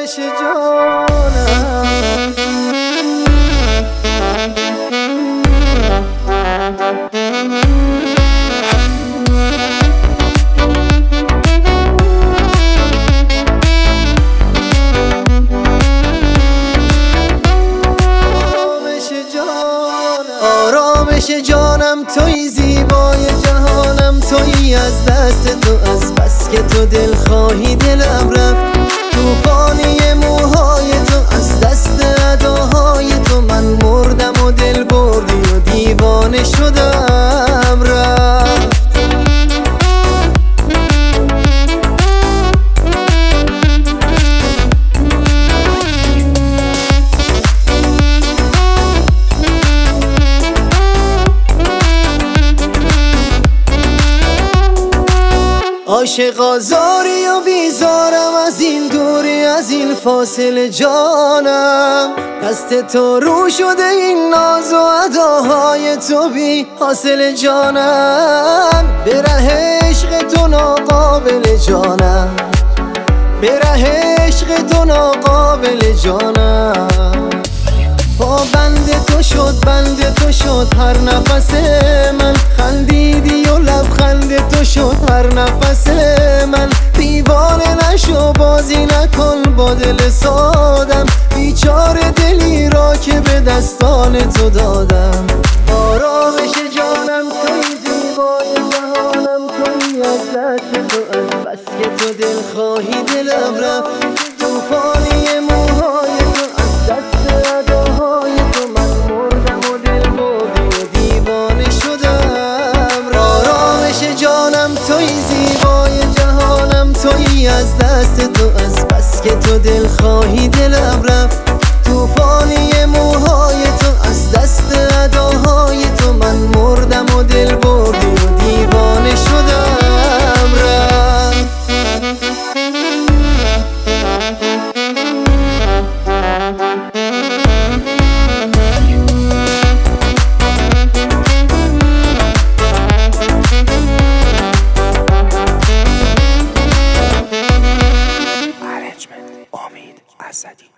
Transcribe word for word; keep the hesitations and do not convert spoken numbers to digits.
آرامش جانم. آرامش جانم توی، زیبای جهانم توی، از دست تو از بس که تو دل خواهی دلم رفت. توفانی موهای تو از دست اداهای تو، من مردم و دل بردی و دیوانه شدم رفت. عاشق آزاری و بیزارم، از این دوری از این فاصله جانم. دست تو رو شده این ناز و اداهای تو بی حاصل جانم. به ره عشق تو ناقابل جانم، به ره عشق تو ناقابل جانم. با بند تو شد بند تو شد هر نفس من، خندیدی و لبخند تو شد هر نفس من. دیوانه نشو بازی نکن با دل سادم، بیچاره دلی را که به دستان تو دادم. آرامش جانم توی، زیبای جهانم توی، از دست تو از بس که تو دل خواهی دلم رفت. توفانی موهای تو از دست اداهای تو، من مردم و دل بردی و دیوانه شدم. آرامش جانم توی، زیبای جهانم توی، از دست تو از بس که تو دل خواهی دلم رفت. توفانی موهای تو از دست اداهای تو، من مردم و دل بردی و دیوانه شدم رفت. امید اسدی.